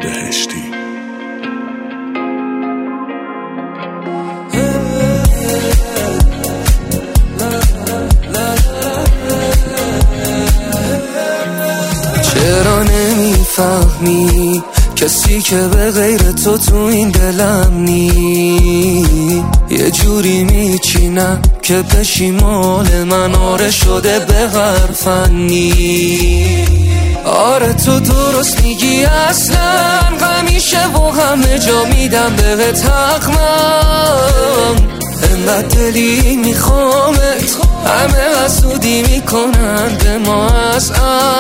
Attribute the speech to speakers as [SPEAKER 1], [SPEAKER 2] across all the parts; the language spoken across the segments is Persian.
[SPEAKER 1] بهشتی.
[SPEAKER 2] چرا نمیفهمی کسی که به غیر تو این دلم نی؟ یه جوری میچینم که بشی مال من، آره شده به هر فنی. آره تو درست میگی اصلا همیشه و همه جا میدم بهت حق من. انقدر دلی میخوامت همه حسودی میکنن به ما از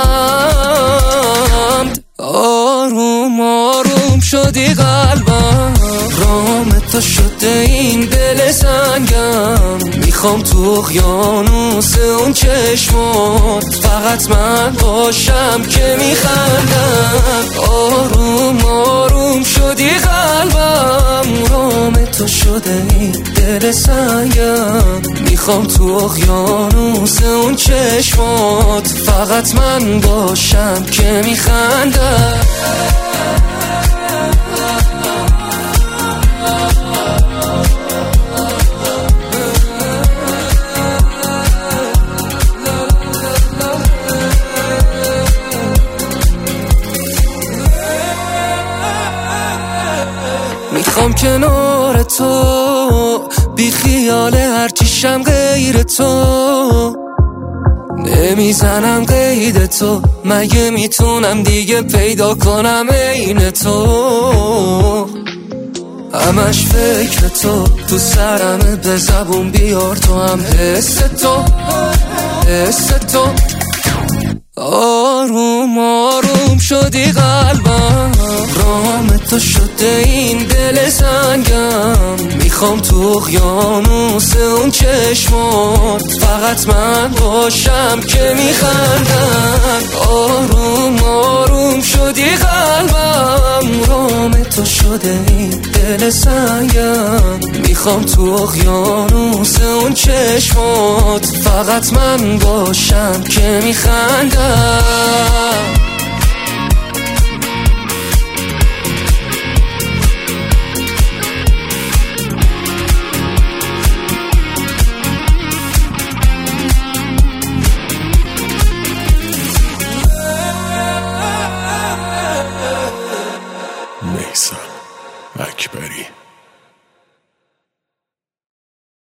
[SPEAKER 2] عمد. آروم آروم شدی قلبم، رام تو شده این دل سنگم. میخوام تو اقیانوس اون چشمات فقط من باشم که میخندم. آروم آروم شدی قلبم، رام تو شده این دل سنگم. میخوام تو اقیانوس اون چشمات فقط من باشم که میخندم. میخوام کنار تو بی خیال هرچیشم غیر تو، نمیزنم قید تو، مگه میتونم دیگه پیدا کنم عین تو. همش فکر تو سرمه، به زبون بیار تو هم حس تو. آروم آروم شدی قلبم، رام تو شده این دل سنگم. میخوام تو اقیانوس اون چشمات فقط من باشم که میخندم. آروم آروم شدی قلبم، رام تو شده این دل سنگم. میخوام تو اقیانوس اون چشمات فقط من باشم که میخندم.